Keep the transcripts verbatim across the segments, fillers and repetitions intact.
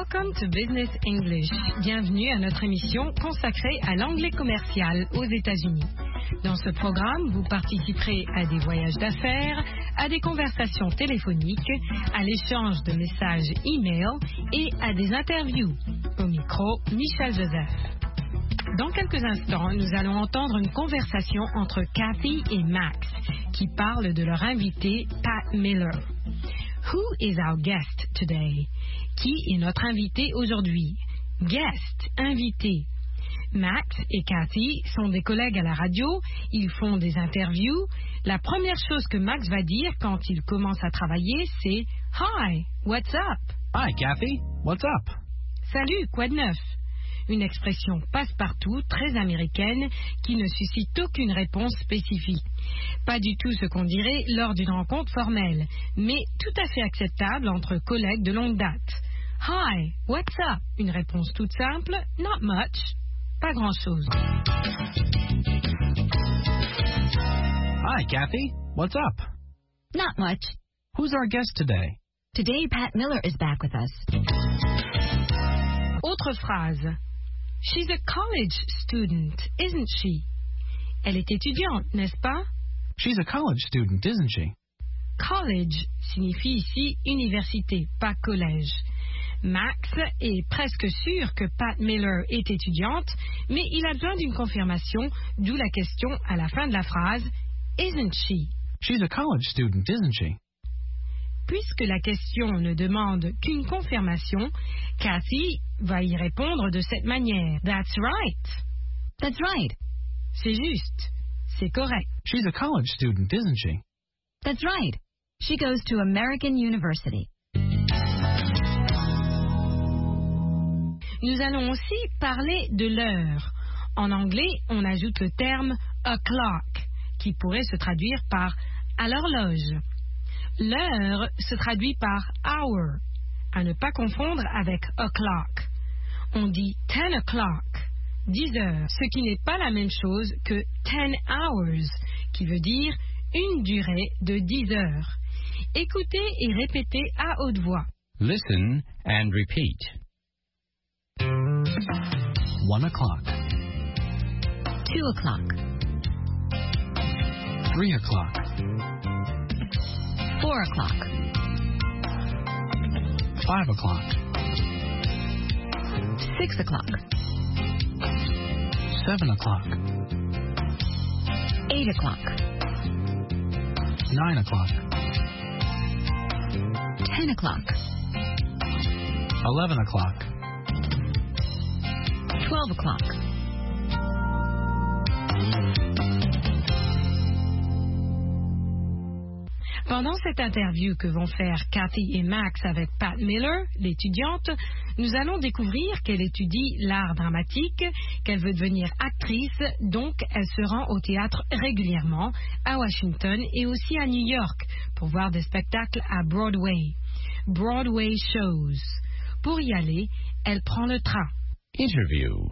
Welcome to Business English. Bienvenue à notre émission consacrée à l'anglais commercial aux États-Unis. Dans ce programme, vous participerez à des voyages d'affaires, à des conversations téléphoniques, à l'échange de messages e-mail et à des interviews. Au micro, Michel Joseph. Dans quelques instants, nous allons entendre une conversation entre Kathy et Max, qui parlent de leur invité, Pat Miller. Who is our guest today? Qui est notre invité aujourd'hui? Guest, invité. Max et Kathy sont des collègues à la radio, ils font des interviews. La première chose que Max va dire quand il commence à travailler, c'est « Hi, what's up? » Hi, Kathy, what's up? Salut, quoi de neuf? Une expression passe-partout, très américaine, qui ne suscite aucune réponse spécifique. Pas du tout ce qu'on dirait lors d'une rencontre formelle, mais tout à fait acceptable entre collègues de longue date. Hi, what's up? Une réponse toute simple, not much, pas grand-chose. Hi, Kathy, what's up? Not much. Who's our guest today? Today, Pat Miller is back with us. Autre phrase. She's a college student, isn't she? Elle est étudiante, n'est-ce pas? She's a college student, isn't she? College signifie ici université, pas collège. Max est presque sûr que Pat Miller est étudiante, mais il a besoin d'une confirmation, d'où la question à la fin de la phrase « Isn't she? » She's a college student, isn't she? Puisque la question ne demande qu'une confirmation, Kathy va y répondre de cette manière. That's right. That's right. C'est juste. C'est correct. She's a college student, isn't she? That's right. She goes to American University. Nous allons aussi parler de l'heure. En anglais, on ajoute le terme o'clock, qui pourrait se traduire par à l'horloge. L'heure se traduit par hour, à ne pas confondre avec o'clock. On dit ten o'clock, dix heures, ce qui n'est pas la même chose que ten hours, qui veut dire une durée de dix heures. Écoutez et répétez à haute voix. Listen and repeat. One o'clock. Two o'clock. Three o'clock. Four o'clock. Five o'clock. Six o'clock. Seven o'clock. Eight o'clock. Nine o'clock. Ten o'clock. Eleven o'clock. Twelve o'clock. Pendant cette interview que vont faire Kathy et Max avec Pat Miller, l'étudiante, nous allons découvrir qu'elle étudie l'art dramatique, qu'elle veut devenir actrice, donc elle se rend au théâtre régulièrement, à Washington et aussi à New York, pour voir des spectacles à Broadway. Broadway shows. Pour y aller, elle prend le train. Interview.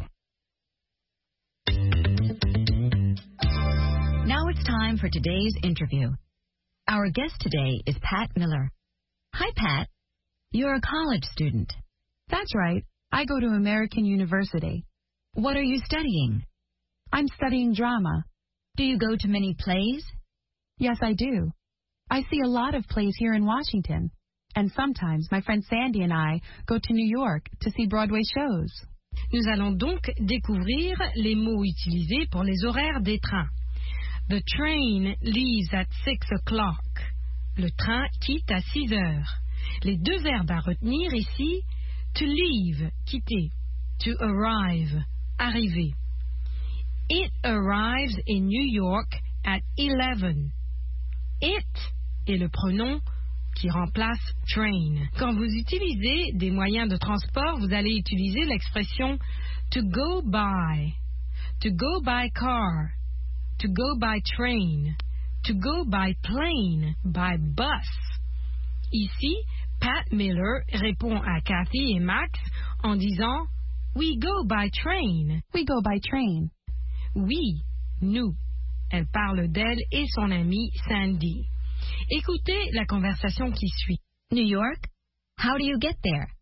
Now it's time for today's interview. Our guest today is Pat Miller. Hi, Pat. You're a college student. That's right. I go to American University. What are you studying? I'm studying drama. Do you go to many plays? Yes, I do. I see a lot of plays here in Washington. And sometimes my friend Sandy and I go to New York to see Broadway shows. Nous allons donc découvrir les mots utilisés pour les horaires des trains. The train leaves at six o'clock. Le train quitte à six heures. Les deux verbes à retenir ici, to leave, quitter, to arrive, arriver. It arrives in New York at eleven. It est le pronom qui remplace train. Quand vous utilisez des moyens de transport, vous allez utiliser l'expression to go by, to go by car, to go by train, to go by plane, by bus. Ici, Pat Miller répond à Kathy et Max en disant We go by train. We go by train. Oui, nous. Elle parle d'elle et son amie Sandy. Écoutez la conversation qui suit. New York? How do you get there?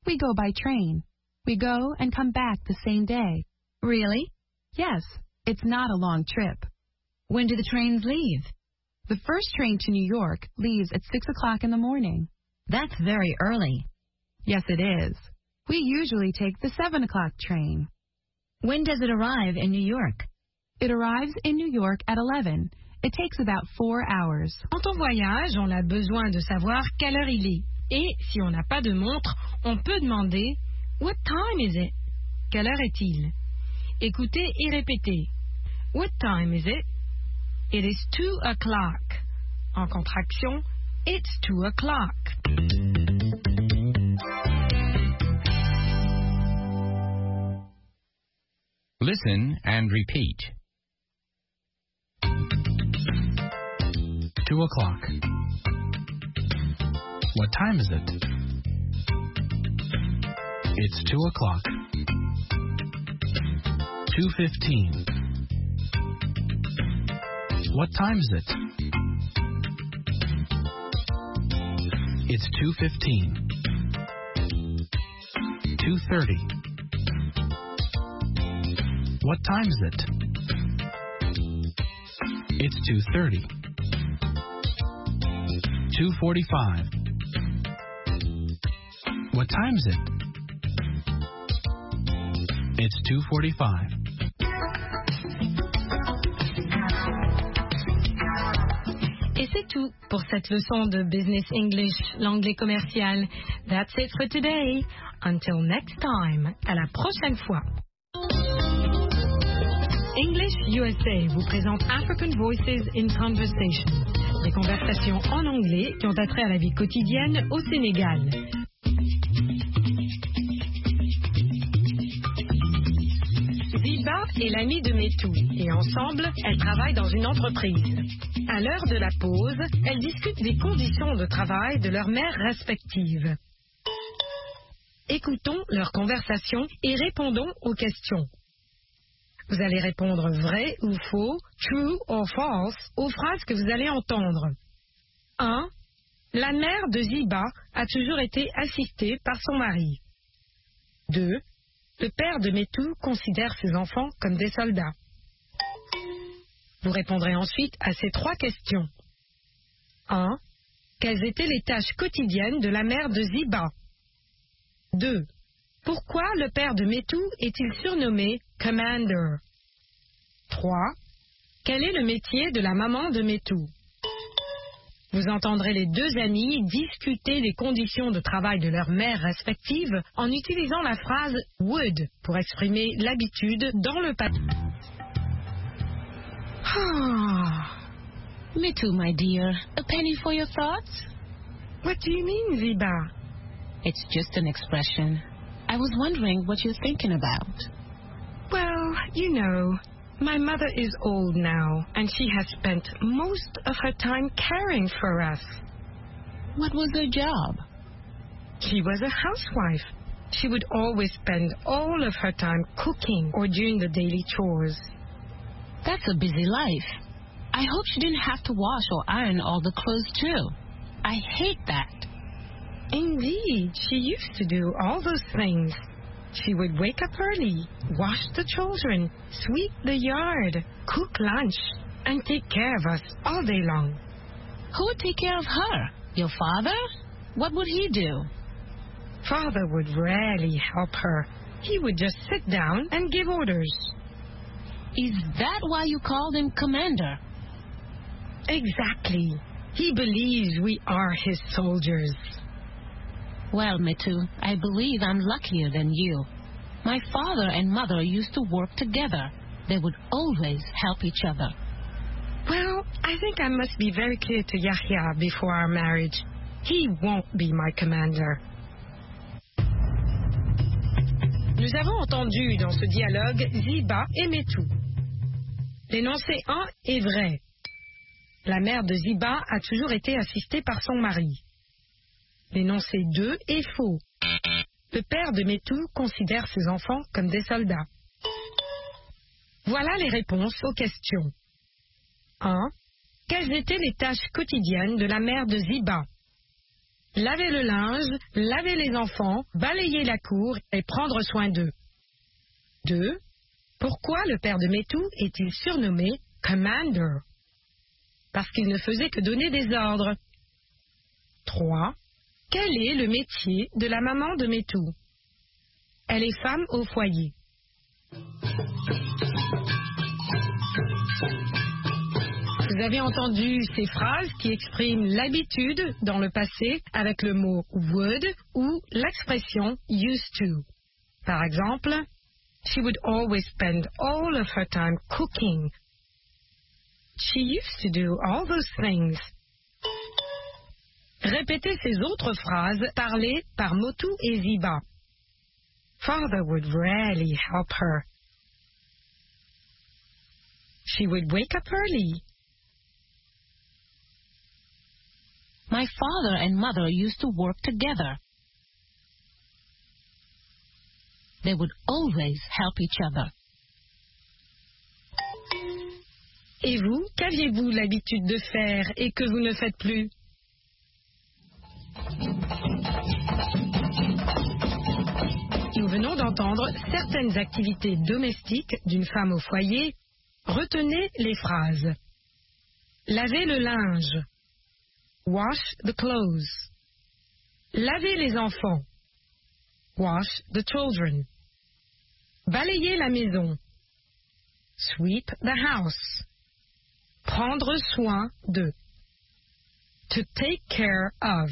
We go by train. We go and come back the same day. Really? Yes, it's not a long trip. When do the trains leave? The first train to New York leaves at six o'clock in the morning. That's very early. Yes, it is. We usually take the seven o'clock train. When does it arrive in New York? It arrives in New York at eleven. It takes about four hours. Quand on voyage, on a besoin de savoir quelle heure il est. Et si on n'a pas de montre, on peut demander « What time is it ?» Quelle heure est-il? Écoutez et répétez. What time is it? It is two o'clock. En contraction, it's two o'clock. Listen and repeat. Two o'clock. What time is it? It's two o'clock. Two fifteen. What time is it? It's two fifteen. Two thirty. What time is it? It's two thirty. Two forty-five. What time is it? It's two forty-five. Et c'est tout pour cette leçon de Business English, l'anglais commercial. That's it for today. Until next time. À la prochaine fois. English U S A vous présente African Voices in Conversation. Des conversations en anglais qui ont attrait à la vie quotidienne au Sénégal. Ziba est l'amie de Metou et ensemble, elles travaillent dans une entreprise. À l'heure de la pause, elles discutent des conditions de travail de leurs mères respectives. Écoutons leur conversation et répondons aux questions. Vous allez répondre vrai ou faux, true or false, aux phrases que vous allez entendre. un. La mère de Ziba a toujours été assistée par son mari. deux. Le père de Metou considère ses enfants comme des soldats. Vous répondrez ensuite à ces trois questions. un. Quelles étaient les tâches quotidiennes de la mère de Ziba? deux. Pourquoi le père de Metou est-il surnommé Commander? trois. Quel est le métier de la maman de Metou? Vous entendrez les deux amies discuter des conditions de travail de leurs mères respectives en utilisant la phrase would pour exprimer l'habitude dans le passé. Ah, Metou, my dear, a penny for your thoughts? What do you mean, Ziba? It's just an expression. I was wondering what you're thinking about. Well, you know, my mother is old now, and she has spent most of her time caring for us. What was her job? She was a housewife. She would always spend all of her time cooking or doing the daily chores. That's a busy life. I hope she didn't have to wash or iron all the clothes, too. I hate that. Indeed, she used to do all those things. She would wake up early, wash the children, sweep the yard, cook lunch, and take care of us all day long. Who would take care of her? Your father? What would he do? Father would rarely help her. He would just sit down and give orders. Is that why you called him Commander? Exactly. He believes we are his soldiers. Well, Metou, I believe I'm luckier than you. My father and mother used to work together. They would always help each other. Well, I think I must be very clear to Yahya before our marriage. He won't be my commander. Nous avons entendu dans ce dialogue Ziba et Metou. L'énoncé un est vrai. La mère de Ziba a toujours été assistée par son mari. L'énoncé deux est faux. Le père de Metou considère ses enfants comme des soldats. Voilà les réponses aux questions. un. Quelles étaient les tâches quotidiennes de la mère de Ziba? laver le linge, laver les enfants, balayer la cour et prendre soin d'eux. deux. Pourquoi le père de Metu est-il surnommé Commander? Parce qu'il ne faisait que donner des ordres. trois. Quel est le métier de la maman de Metu? Elle est femme au foyer. Vous avez entendu ces phrases qui expriment l'habitude dans le passé avec le mot would ou l'expression used to. Par exemple, she would always spend all of her time cooking. She used to do all those things. Répétez ces autres phrases parlées par Motu et Ziba. Father would rarely help her. She would wake up early. My father and mother used to work together. They would always help each other. Et vous, qu'aviez-vous l'habitude de faire et que vous ne faites plus? Nous venons d'entendre certaines activités domestiques d'une femme au foyer. Retenez les phrases. Laver le linge. Wash the clothes. Laver les enfants. Wash the children. Balayer la maison. Sweep the house. Prendre soin de. To take care of.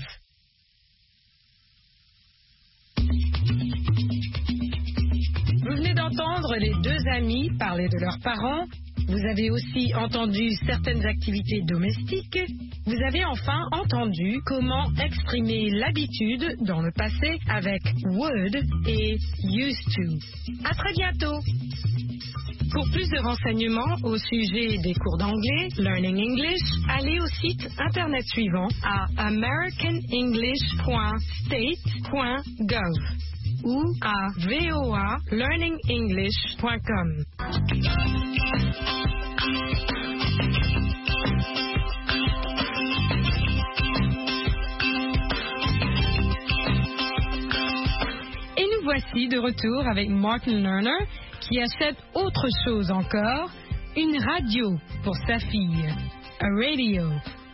Vous venez d'entendre les deux amis parler de leurs parents. Vous avez aussi entendu certaines activités domestiques. Vous avez enfin entendu comment exprimer l'habitude dans le passé avec would et used to. À très bientôt. Pour plus de renseignements au sujet des cours d'anglais, Learning English, allez au site internet suivant à american english point state point gov ou à voa learning english point com. Et nous voici de retour avec Martin Lerner qui achète autre chose encore, une radio pour sa fille, a radio.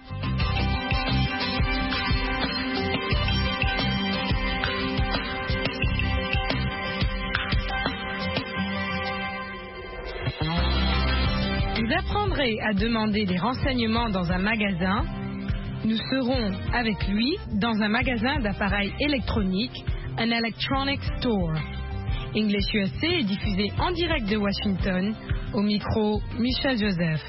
Vous apprendrez à demander des renseignements dans un magasin. Nous serons avec lui dans un magasin d'appareils électroniques, un electronic store. English U S A est diffusé en direct de Washington, au micro Michel Joseph.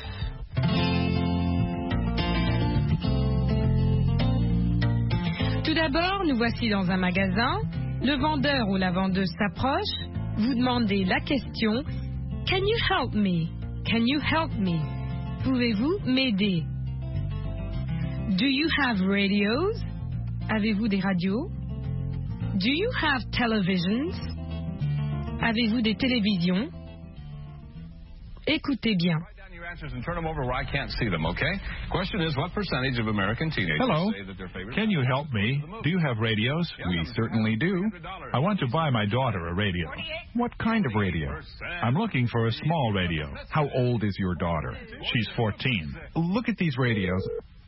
Tout d'abord, nous voici dans un magasin. Le vendeur ou la vendeuse s'approche. Vous demandez la question « Can you help me? Can you help me? Pouvez-vous m'aider? Do you have radios? Avez-vous des radios? Do you have televisions? Avez-vous des télévisions? Écoutez bien. And turn them over where I can't see them, okay? Question is, what percentage of American teenagers Hello. say that their favorite... Can you help me? Do you have radios? We certainly do. I want to buy my daughter a radio. What kind of radio? I'm looking for a small radio. How old is your daughter? She's fourteen. Look at these radios.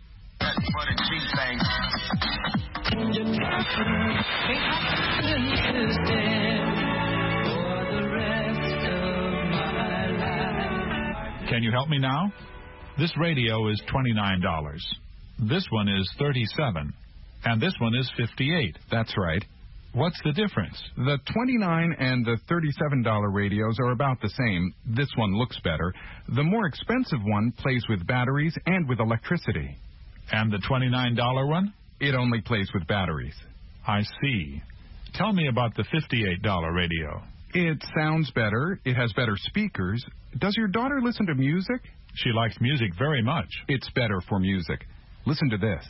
Can you help me now? This radio is twenty-nine dollars. This one is thirty-seven dollars. And this one is fifty-eight dollars. That's right. What's the difference? The twenty-nine dollars and the thirty-seven dollars radios are about the same. This one looks better. The more expensive one plays with batteries and with electricity. And the twenty-nine dollars one? It only plays with batteries. I see. Tell me about the fifty-eight dollars radio. It sounds better. It has better speakers. Does your daughter listen to music? She likes music very much. It's better for music. Listen to this.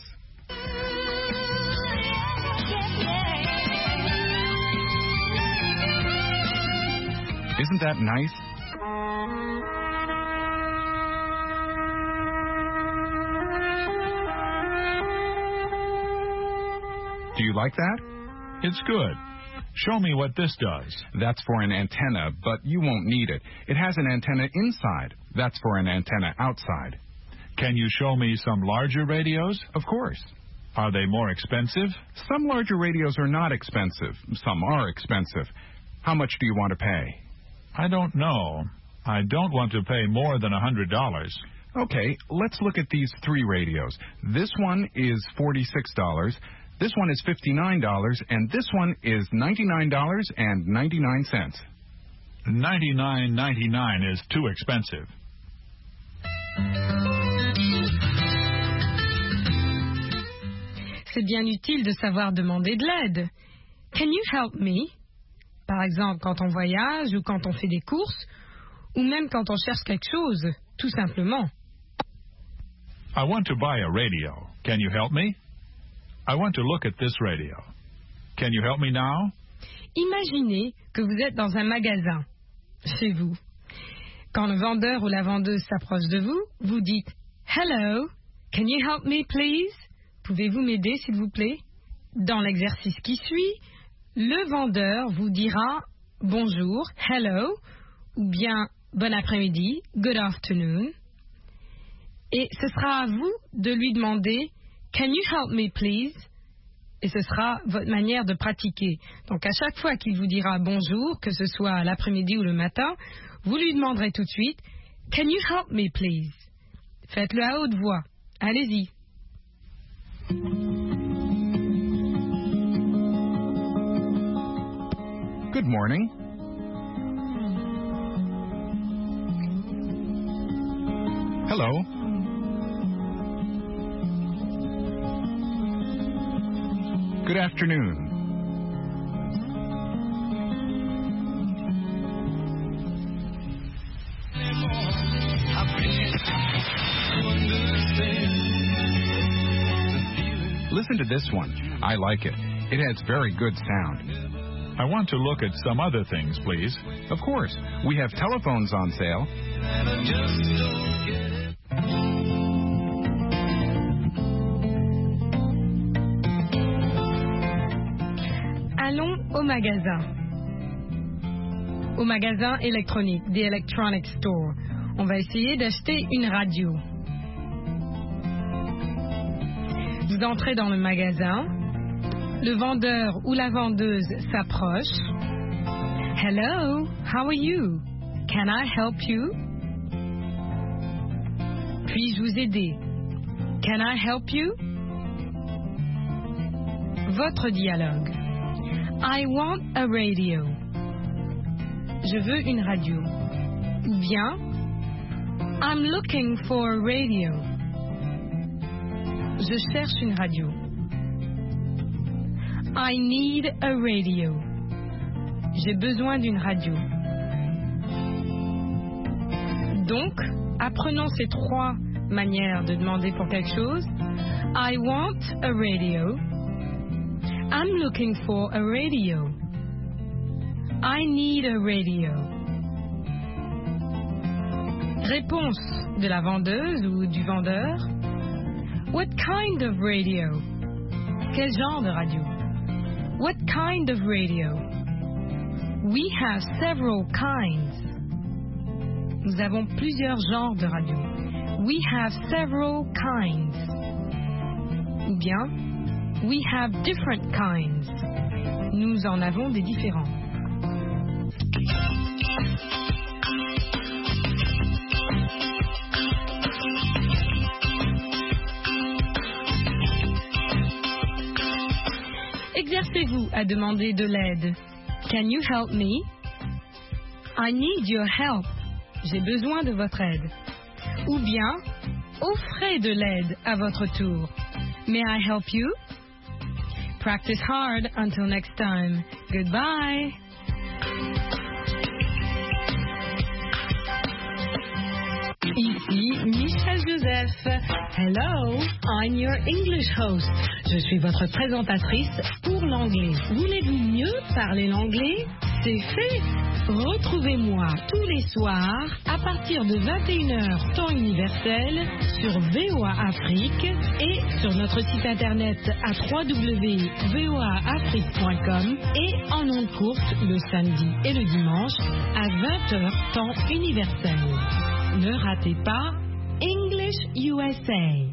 Isn't that nice? Do you like that? It's good. Show me what this does. That's for an antenna, but you won't need it. It has an antenna inside. That's for an antenna outside. Can you show me some larger radios? Of course. Are they more expensive? Some larger radios are not expensive. Some are expensive. How much do you want to pay? I don't know. I don't want to pay more than one hundred dollars. Okay, let's look at these three radios. This one is forty-six dollars, this one is fifty-nine dollars, and this one is ninety-nine dollars and ninety-nine cents. ninety-nine ninety-nine is too expensive. C'est bien utile de savoir demander de l'aide. Can you help me? Par exemple, quand on voyage ou quand on fait des courses, ou même quand on cherche quelque chose, tout simplement. I want to buy a radio. Can you help me? I want to look at this radio. Can you help me now? Imaginez que vous êtes dans un magasin, chez vous. Quand le vendeur ou la vendeuse s'approche de vous, vous dites « Hello, can you help me please? Pouvez-vous m'aider s'il vous plaît ?» Dans l'exercice qui suit, le vendeur vous dira « Bonjour, hello » ou bien « Bon après-midi, good afternoon ». Et ce sera à vous de lui demander « Can you help me please ?» Et ce sera votre manière de pratiquer. Donc à chaque fois qu'il vous dira bonjour, que ce soit l'après-midi ou le matin, vous lui demanderez tout de suite « Can you help me please ?» Faites-le à haute voix. Allez-y. Good morning. Hello. Good afternoon. Listen to this one. I like it. It has very good sound. I want to look at some other things, please. Of course. We have telephones on sale. Allons au magasin. Au magasin électronique, the electronic store. On va essayer d'acheter une radio. Vous entrez dans le magasin. Le vendeur ou la vendeuse s'approche. Hello, how are you? Can I help you? Puis-je vous aider? Can I help you? Votre dialogue. I want a radio. Je veux une radio. Ou bien, I'm looking for a radio. Je cherche une radio. I need a radio. J'ai besoin d'une radio. Donc, apprenons ces trois manières de demander pour quelque chose. I want a radio. I'm looking for a radio. I need a radio. Réponse de la vendeuse ou du vendeur. What kind of radio? Quel genre de radio? What kind of radio? We have several kinds. Nous avons plusieurs genres de radio. We have several kinds. Ou bien, we have different kinds. Nous en avons des différents. Exercez-vous à demander de l'aide. Can you help me? I need your help. J'ai besoin de votre aide. Ou bien, offrez de l'aide à votre tour. May I help you? Practice hard until next time. Goodbye. Ici Michel Joseph. Hello, I'm your English host. Je suis votre présentatrice pour l'anglais. Voulez-vous mieux parler l'anglais? C'est fait. Retrouvez-moi tous les soirs à partir de vingt et une heures temps universel sur V O A Afrique et sur notre site internet à w w w point v o a afrique point com et en ondes courtes le samedi et le dimanche à vingt heures temps universel. Ne ratez pas English U S A.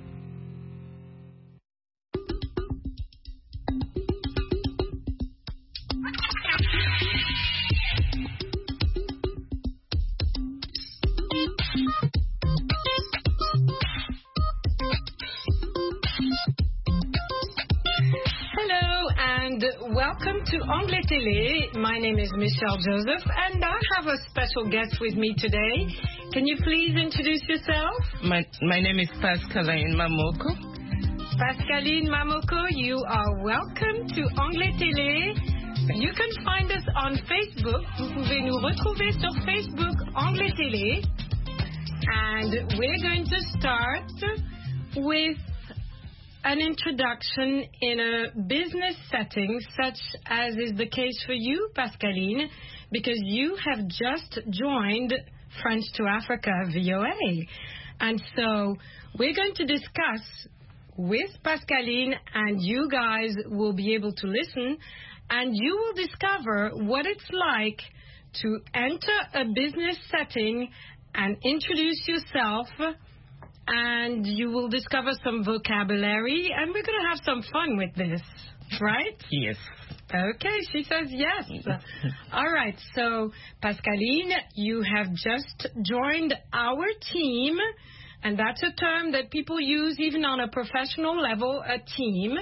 Welcome to Anglais Télé. My name is Michelle Joseph, and I have a special guest with me today. Can you please introduce yourself? My my name is Pascaline Mamoko. Pascaline Mamoko, you are welcome to Anglais Télé. You can find us on Facebook. Vous pouvez nous retrouver sur Facebook Anglais Télé. And we're going to start with an introduction in a business setting, such as is the case for you, Pascaline, because you have just joined French to Africa V O A. And so we're going to discuss with Pascaline, and you guys will be able to listen, and you will discover what it's like to enter a business setting and introduce yourself. And you will discover some vocabulary, and we're going to have some fun with this, right? Yes. Okay, she says yes. All right, so Pascaline, you have just joined our team, and that's a term that people use even on a professional level, a team.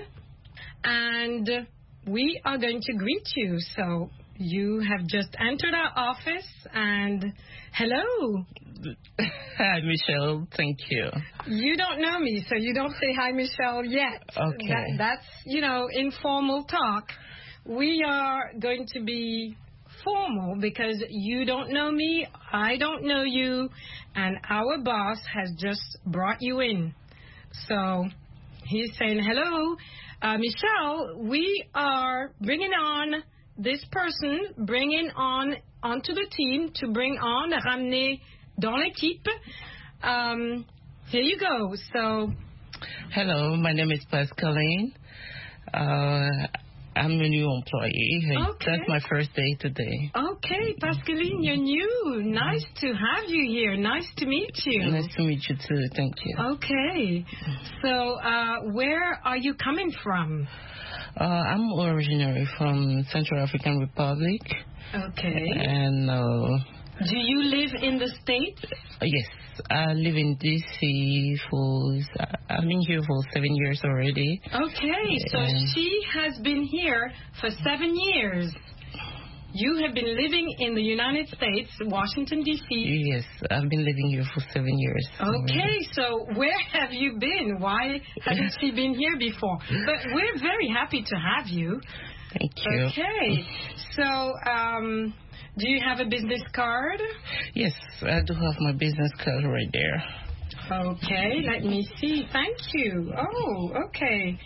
And we are going to greet you. So you have just entered our office, and hello. Hi, Michelle. Thank you. You don't know me, so you don't say hi, Michelle, yet. Okay. That, that's, you know, informal talk. We are going to be formal because you don't know me, I don't know you, and our boss has just brought you in. So he's saying, hello, uh, Michelle, we are bringing on this person, bringing on onto the team to bring on, ramener dans l'équipe. Um, here you go. So, hello, my name is Pascaline. Uh, I'm a new employee. Okay. That's my first day today. Okay, Pascaline, you're new. Nice to have you here. Nice to meet you. Nice to meet you too. Thank you. Okay. So, uh, where are you coming from? Uh, I'm originally from Central African Republic. Okay. And uh, do you live in the States? Uh, yes, I live in D C for, I've been here for seven years already. Okay, so and she has been here for seven years. You have been living in the United States, Washington, D C Yes, I've been living here for seven years. Okay, so where have you been? Why haven't she been here before? But we're very happy to have you. Thank you. Okay, so um, do you have a business card? Yes, I do have my business card right there. Okay, let me see. Thank you. Oh, okay.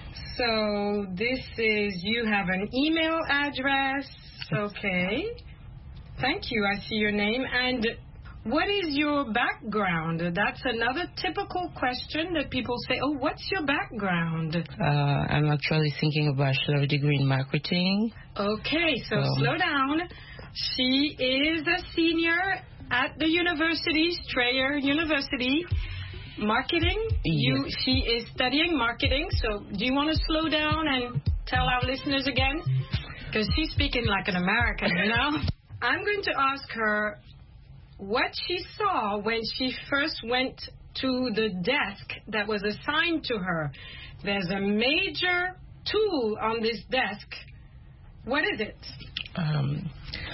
So this is, you have an email address. Okay. Thank you. I see your name. And what is your background? That's another typical question that people say, oh, what's your background? Uh, I'm actually thinking of a bachelor degree in marketing. Okay, so um, slow down. She is a senior at the university, Strayer University. Marketing? Yes. You, she is studying marketing. So do you want to slow down and tell our listeners again? Because she's speaking like an American, you know? I'm going to ask her what she saw when she first went to the desk that was assigned to her. There's a major tool on this desk. What is it? Um,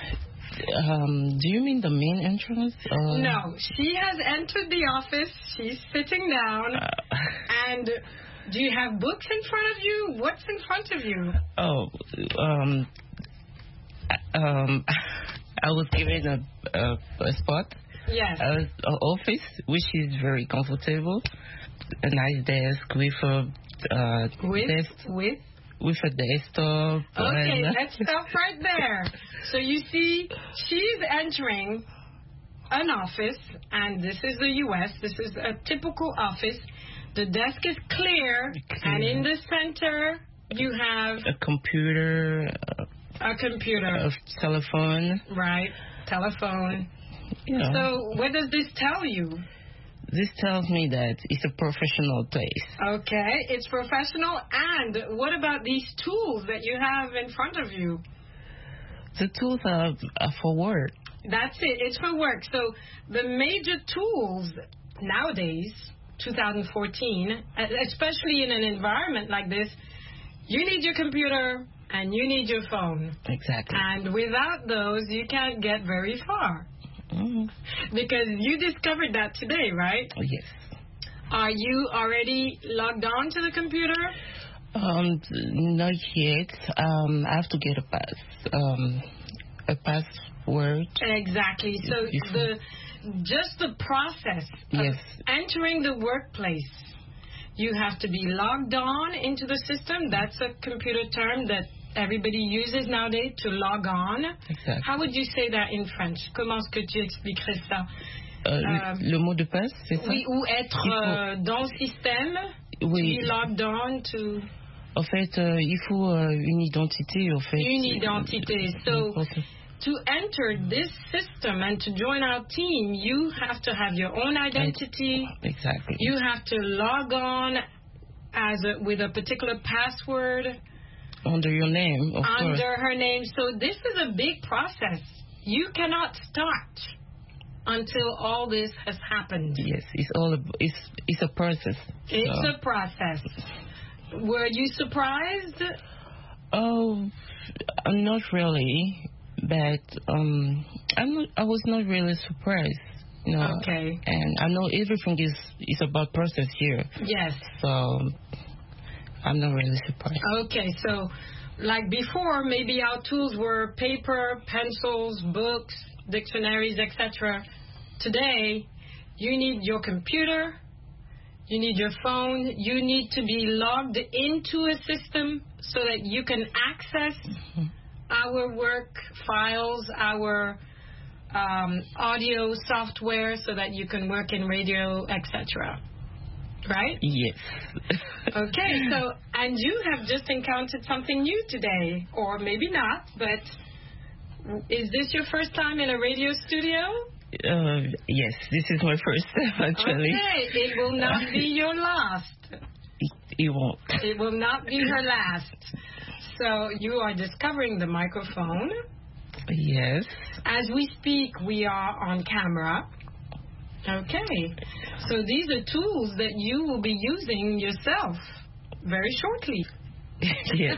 um, do you mean the main entrance? Or? No, she has entered the office. She's sitting down. Uh, and do you have books in front of you? What's in front of you? Oh, um, um, I was given a, a, a spot. Yes. An office, which is very comfortable. A nice desk with a uh, with desk with with a desktop. Okay, and, let's stop right there. So you see, she's entering an office, and this is the U S. This is a typical office. The desk is clear, clear. and in the center you have a computer, a computer, a telephone. Right, telephone. Yeah. So what does this tell you? This tells me that it's a professional place. Okay, it's professional. And what about these tools that you have in front of you? The tools are, are for work. That's it. It's for work. So the major tools nowadays, twenty fourteen, especially in an environment like this, you need your computer and you need your phone. Exactly. And without those, you can't get very far. Mm-hmm. Because you discovered that today, right? Oh, yes. Are you already logged on to the computer? Um, not yet. Um, I have to get a pass. Um, a password. Exactly. So the just the process yes. of entering the workplace, you have to be logged on into the system. That's a computer term that everybody uses nowadays, to log on. Exactly. How would you say that in French? Comment est-ce que tu expliquerais ça? Euh, euh, le mot de passe, c'est ça? Oui, ou être faut... euh, dans le système. Oui. To be logged on to... En fait, euh, il faut euh, une identité, en fait. Une identité. So, to enter this system and to join our team, you have to have your own identity. Exactly. You have to log on as a, with a particular password. Under your name, of Under course. her name. So this is a big process. You cannot start until all this has happened. Yes, it's all a, it's it's a process. It's so. a process. Were you surprised? Oh, I'm not really, but um, I'm not. I was not really surprised. You know, okay. And I know everything is is about process here. Yes. So I'm not really surprised. Okay, so like before, maybe our tools were paper, pencils, books, dictionaries, et cetera. Today, you need your computer, you need your phone, you need to be logged into a system so that you can access mm-hmm. our work files, our um, audio software, so that you can work in radio, et cetera. Right? Yes. Okay, so, and you have just encountered something new today, or maybe not, but is this your first time in a radio studio? Uh, yes, this is my first time, actually. Okay, it will not be your last. It, it won't. It will not be her last. So you are discovering the microphone. Yes. As we speak, we are on camera. Okay. So these are tools that you will be using yourself very shortly. Yes.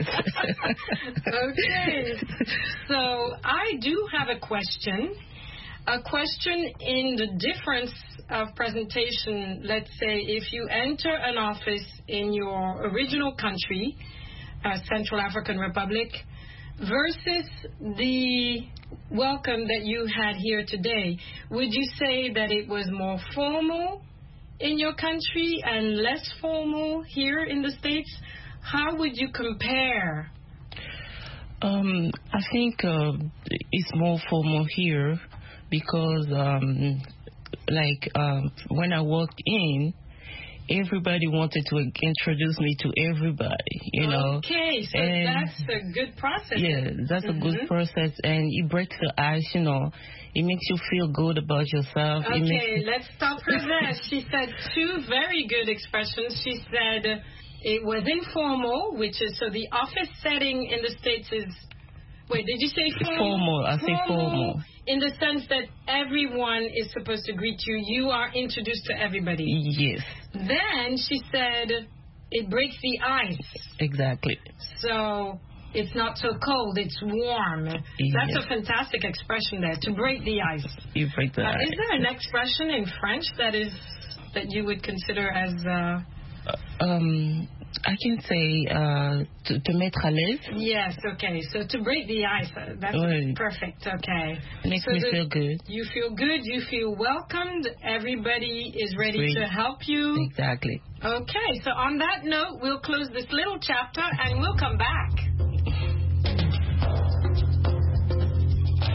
Okay. So I do have a question. A question in the difference of presentation. Let's say if you enter an office in your original country, uh, Central African Republic, versus the welcome that you had here today, would you say that it was more formal in your country and less formal here in the States? How would you compare? Um, I think uh, it's more formal here because, um, like, um, when I walked in, everybody wanted to introduce me to everybody, you know. Okay, so and that's a good process. Yeah, that's mm-hmm. a good process, and it breaks the ice, you know. It makes you feel good about yourself. Okay, it makes let's stop her there. She said two very good expressions. She said it was informal, which is, so the office setting in the States is, wait, did you say formal? Formal, I say formal. In the sense that everyone is supposed to greet you. You are introduced to everybody. Yes. Then she said it breaks the ice. Exactly. So it's not so cold, it's warm. Yes. That's a fantastic expression there, to break the ice. You break the uh, ice. Is there an expression in French that is that you would consider as... Uh, um, I can say uh, to, to mettre à l'aise. Yes, okay. So to break the ice, uh, that's Oui. perfect, okay. Makes so me the, feel good. You feel good, you feel welcomed, everybody is ready Sweet. to help you. Exactly. Okay, so on that note, we'll close this little chapter and we'll come back.